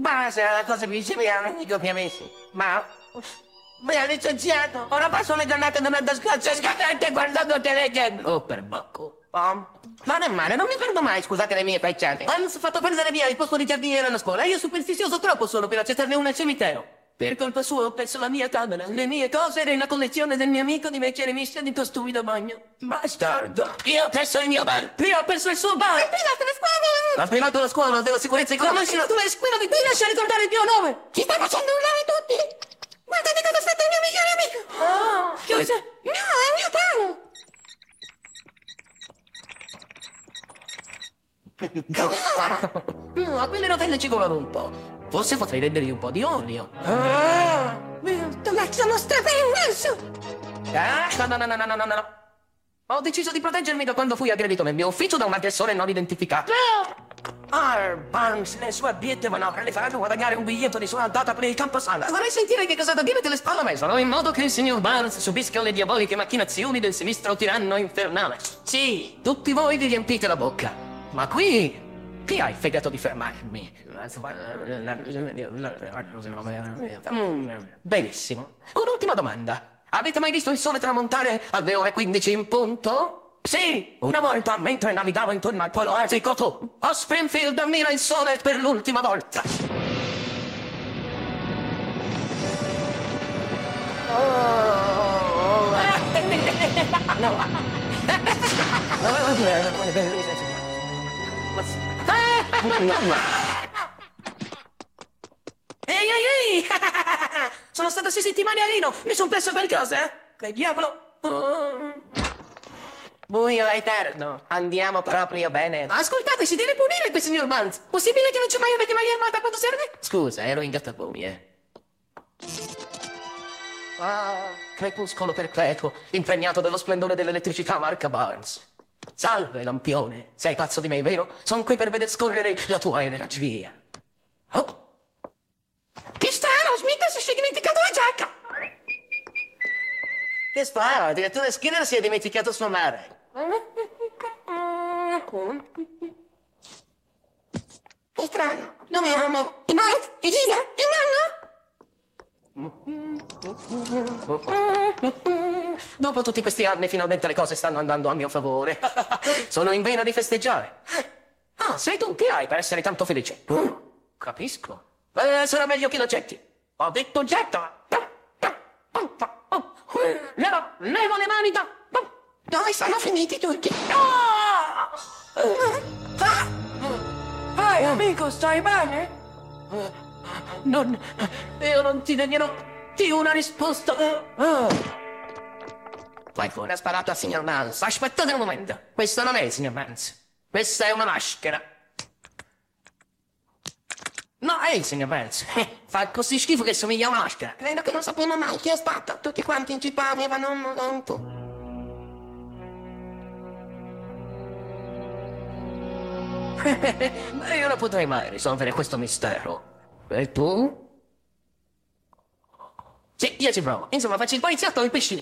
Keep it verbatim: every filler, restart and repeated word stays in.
Buonasera, la cosa più simile a un amico che amici. Ma mi ha licenziato. Ora passo le giornate davanti a scaccia scadente guardando Telegram. Oh, per bocco. Oh. Ma non è male, non mi perdo mai, scusate le mie facciate. Hanno fatto perdere via il posto di giardiniere alla scuola. Io superstizioso troppo solo per accettarne una al cimitero. Per colpa sua ho perso la mia camera, le mie cose e la collezione del mio amico di vecchie riviste di costumi da bagno. Bastardo. Io ho perso il mio bar. Io ho perso il suo bar. Ha pilato la scuola. Ha pilato la scuola della sicurezza economica. Tu sei quello di cui lascia ricordare il mio nome. Ci sta facendo urlare tutti. Guardate cosa ha fatto il mio migliore amico. Oh. Chiusa. No, è il mio talo. No, a quelle rotelle ci volano un po'. Forse potrei rendergli un po' di olio. Ah! Ti lasciano strappare in naso! Ah, no, no, no, no, no, no, no. Ho deciso di proteggermi da quando fui aggredito nel mio ufficio da un aggressore non identificato. Ah, Barnes, le sue abbiette manovre le faranno guadagnare un biglietto di sua andata per il campo sala. Vorrei sentire che cosa da dire te le spalle mesolo, in modo che il signor Barnes subisca le diaboliche macchinazioni del sinistro tiranno infernale. Sì, tutti voi vi riempite la bocca. Ma qui... chi ha il fegato di fermarmi? Benissimo. Un'ultima domanda. Avete mai visto il sole tramontare alle ore quindici in punto? Sì, una volta mentre navigavo intorno al polo artico tu. A Springfield ammira il sole per l'ultima volta. Oh. No. Ehi, ehi, ehi! Sono stato sei settimane a Rino, mi sono perso qualcosa, eh? Che diavolo? Oh. Buio eterno, andiamo proprio bene. Ascoltate, si deve punire quel signor Barnes. Possibile che non c'è mai avete mai armata quando serve? Scusa, ero in gattabuie, eh. Ah, crepuscolo perpetuo, impregnato dello splendore dell'elettricità marca Barnes. Salve, lampione. Sei pazzo di me, vero? Sono qui per veder scorrere la tua energia. Oh. Chi sta? Lo Smith si è dimenticato la giacca. Che sta? Addirittura Skinner si è dimenticato sua madre. Che strano. Dove amo? I Mike? I Gina? Il nonno? Dopo tutti questi anni finalmente le cose stanno andando a mio favore. Sono in vena di festeggiare. Ah, sei tu che hai per essere tanto felice? Capisco. Eh, sarà meglio che lo getti. Ho detto getta. Levo, levo le mani da... Dove sono finiti tutti? Ehi, amico, stai bene? Non... io non ti darò più una risposta. Qualcuno ha sparato al signor Barnes. Aspettate un momento. Questo non è il signor Barnes. Questa è una maschera. No, è il signor Barnes. Fa così schifo che somiglia a una maschera. Credo che non sappiamo mai chi è stato. Tutti quanti in città avevano un conto. Ma io non potrei mai risolvere questo mistero. E tu? Sì, io ci provo. Insomma, faccio il poliziotto o il pescino.